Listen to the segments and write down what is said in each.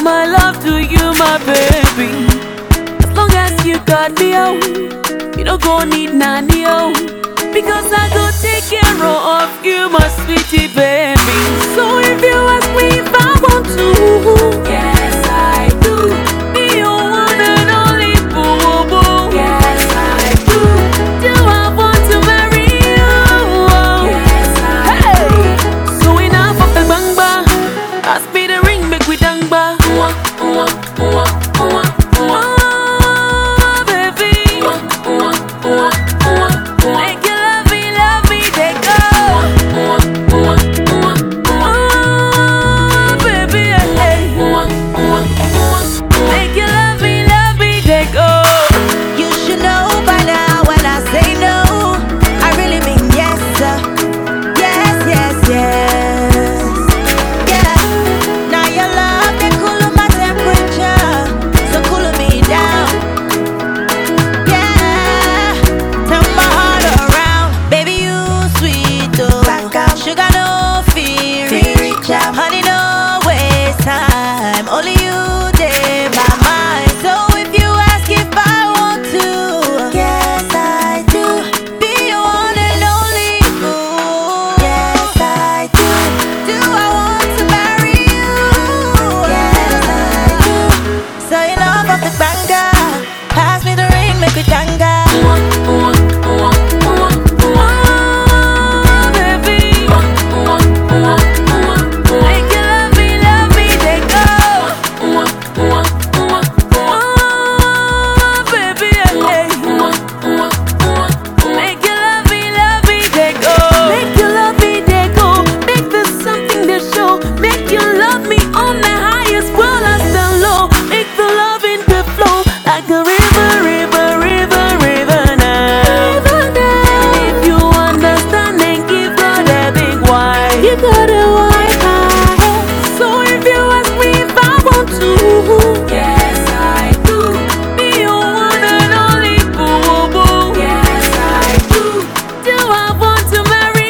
my love to you, my baby. As long as you got me, oh, you don't go need nanny, oh, because I go take care of you, my sweetie baby. So if you ask me if I want to, yes I do. Be your one and only boo boo. Yes I do. Do I want to marry you? Yes I do. So enough of the bangba. Pass me the ring, make we dangba. Sugar no fear, reach out, honey no waste time. Only you dey my mind. So if you ask if I want to, yes I do. Be your one and only boo. Yes I do. Do I want to marry you? Yes I do. So enough of the banga. Pass me the ring, make we tanga.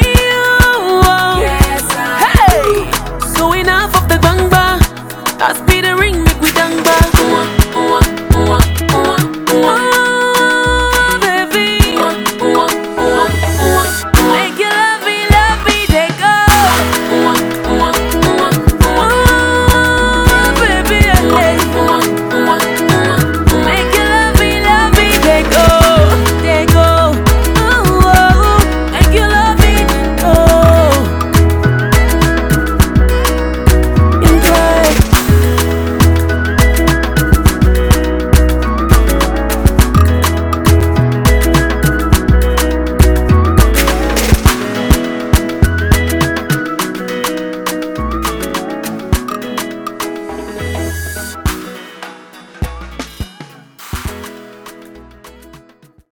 That's